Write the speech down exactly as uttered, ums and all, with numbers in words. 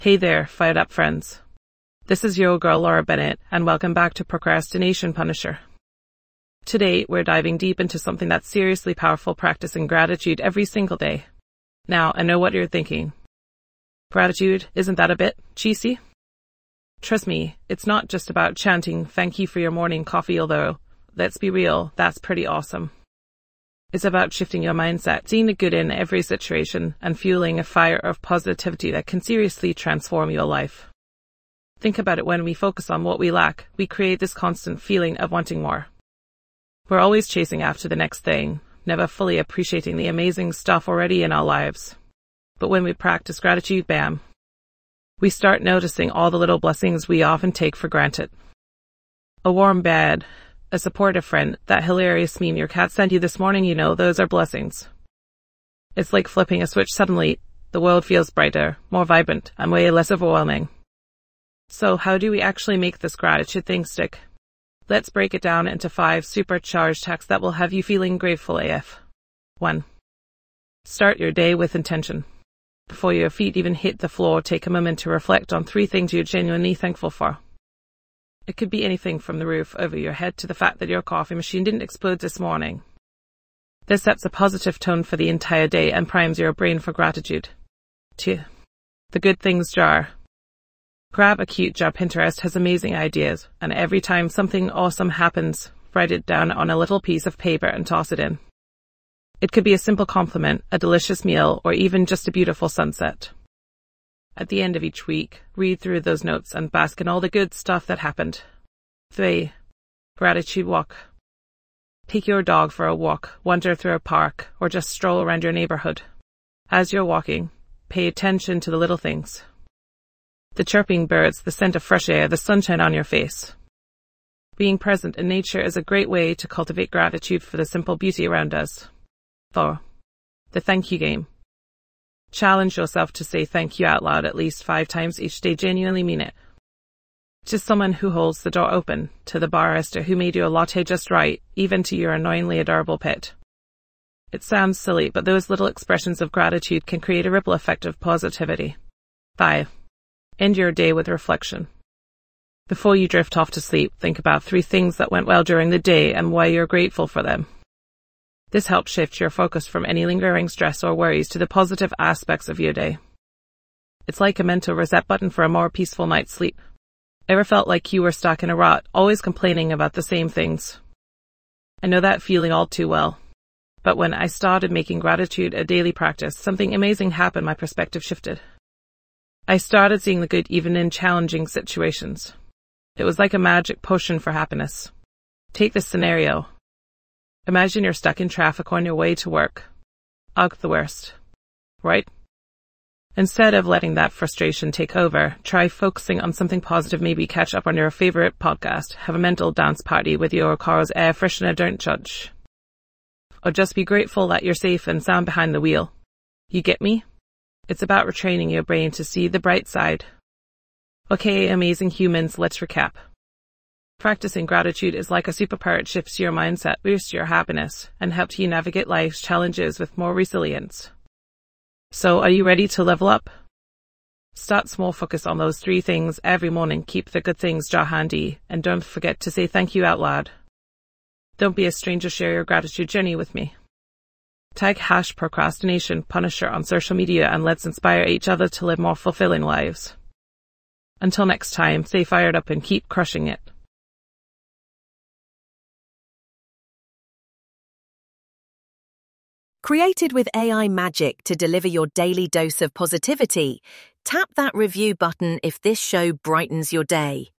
Hey there, fired up friends. This is your girl Laura Bennett, and welcome back to Procrastination Punisher. Today, we're diving deep into something that's seriously powerful, practicing gratitude every single day. Now, I know what you're thinking. Gratitude, isn't that a bit cheesy? Trust me, it's not just about chanting thank you for your morning coffee, although, let's be real, that's pretty awesome. It's about shifting your mindset, seeing the good in every situation, and fueling a fire of positivity that can seriously transform your life. Think about it: when we focus on what we lack, we create this constant feeling of wanting more. We're always chasing after the next thing, never fully appreciating the amazing stuff already in our lives. But when we practice gratitude, bam, we start noticing all the little blessings we often take for granted. A warm bed, a supportive friend, that hilarious meme your cat sent you this morning, you know, those are blessings. It's like flipping a switch. Suddenly, the world feels brighter, more vibrant, and way less overwhelming. So how do we actually make this gratitude thing stick? Let's break it down into five supercharged hacks that will have you feeling grateful A F. one. Start your day with intention. Before your feet even hit the floor, take a moment to reflect on three things you're genuinely thankful for. It could be anything from the roof over your head to the fact that your coffee machine didn't explode this morning. This sets a positive tone for the entire day and primes your brain for gratitude. two. The good things jar. Grab a cute jar. Pinterest has amazing ideas, and every time something awesome happens, write it down on a little piece of paper and toss it in. It could be a simple compliment, a delicious meal, or even just a beautiful sunset. At the end of each week, read through those notes and bask in all the good stuff that happened. three. Gratitude walk. Take your dog for a walk, wander through a park, or just stroll around your neighborhood. As you're walking, pay attention to the little things. The chirping birds, the scent of fresh air, the sunshine on your face. Being present in nature is a great way to cultivate gratitude for the simple beauty around us. four. The thank you game. Challenge yourself to say thank you out loud at least five times each day. Genuinely mean it. To someone who holds the door open, to the barista who made your latte just right, even to your annoyingly adorable pet. It sounds silly, but those little expressions of gratitude can create a ripple effect of positivity. five. End your day with reflection. Before you drift off to sleep, think about three things that went well during the day and why you're grateful for them. This helps shift your focus from any lingering stress or worries to the positive aspects of your day. It's like a mental reset button for a more peaceful night's sleep. Ever felt like you were stuck in a rut, always complaining about the same things? I know that feeling all too well. But when I started making gratitude a daily practice, something amazing happened. My perspective shifted. I started seeing the good even in challenging situations. It was like a magic potion for happiness. Take this scenario. Imagine you're stuck in traffic on your way to work. Ugh, the worst. Right? Instead of letting that frustration take over, try focusing on something positive. Maybe catch up on your favorite podcast, have a mental dance party with your car's air freshener, don't judge. Or just be grateful that you're safe and sound behind the wheel. You get me? It's about retraining your brain to see the bright side. Okay, amazing humans, let's recap. Practicing gratitude is like a superpower. It shifts your mindset, boosts your happiness, and helps you navigate life's challenges with more resilience. So, are you ready to level up? Start small, focus on those three things every morning, keep the good things jar handy, and don't forget to say thank you out loud. Don't be a stranger, share your gratitude journey with me. Tag hash procrastination punisher on social media and let's inspire each other to live more fulfilling lives. Until next time, stay fired up and keep crushing it. Created with A I magic to deliver your daily dose of positivity, tap that review button if this show brightens your day.